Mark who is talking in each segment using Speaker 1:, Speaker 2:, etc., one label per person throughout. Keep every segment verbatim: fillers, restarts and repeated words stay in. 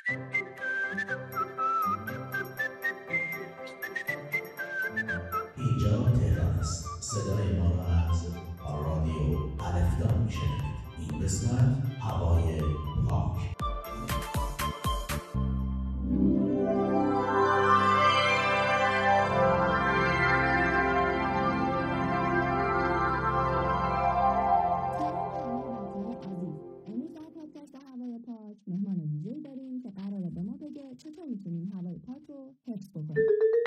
Speaker 1: اینجا تهران است. صدای ما را از رادیو الفدان میشنوید. این قسمت هوای پاک.
Speaker 2: مهمان ویژه‌ای داریم که قراره به ما بگه چطور میتونیم هوای پاک رو حفظ بکنیم.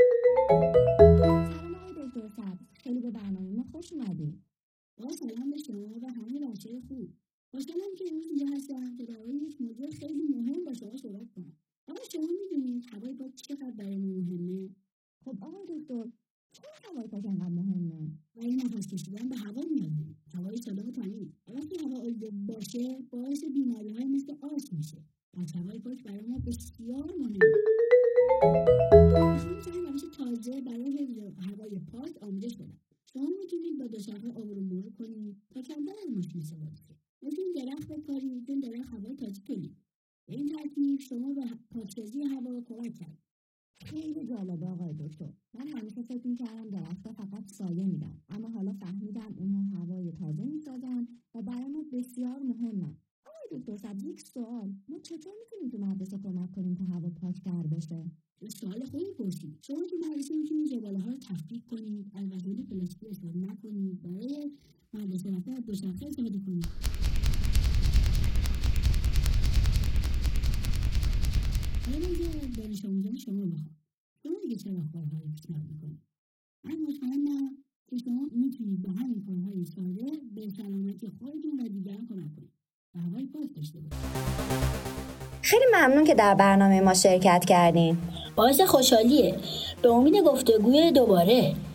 Speaker 2: سلام آقای دکتر سبز، خیلی به برنامه ما خوش اومدید.
Speaker 3: با سلام به شما و همه بچه‌های خوب. خوشحالم که امروز اینجا هستم که درباره یک موضوع خیلی مهم با شما صحبت کنم. آقا شما میدونید هوای پاک چقدر برای ما مهمه؟
Speaker 2: خب آقای دکتر، چرا هوای پاک انقدر مهمه؟
Speaker 3: برای نفس کشیدن به هوا نیاز داریم. هوای سالم و تمیز. وقتی هوا آلوده باشه باعث بیماری‌های مثل آس میشه. پس هوای پاک برای ما بسیار مهمه. میخوام چند روش تازه برای حفظ هوای پاک آموزش بدم. شما میتونید با دوچرخه عبور و مرور کنید تا کمتر از ماشین استفاده کنید. میتونید درخت بکارید چون درخت هوای تازه تولید. به این ترتیب شما به پاکسازی هوا کمک کنید.
Speaker 2: خیلی جالبه آقای دکتر. من همیشه فکر می‌کردم درخت‌ها فقط سایه میدن، اما حالا فهمیدم اونها هوای تازه میسازن و برای ما بسیار مهمن. آقای دکتر سبز، یک سوال، ما چطور میتونیم تو مدرسه کمک کنیم تا هوا پاک‌تر بشه؟
Speaker 3: سوال خوبی پرسید. شما تو مدرسه میتونید زباله‌ها رو تفکیک کنید، از وسایل پلاستیکی استفاده نکنید، برای مدرسه رفتن از دوچرخه استفاده کنید. حالا من دانش آموزان شما بخوام. شما دیگه چه راهکارهایی پیشنهاد میکنید؟ من مطمئنم که شما میتونید با همین کارهای ساده به سلامتی خودتون و دیگران کمک کنید و هوای پاک داشته باشید.
Speaker 2: خیلی ممنون که در برنامه ما شرکت کردین.
Speaker 3: باعث خوشحالیه. به امید گفتگوی دوباره.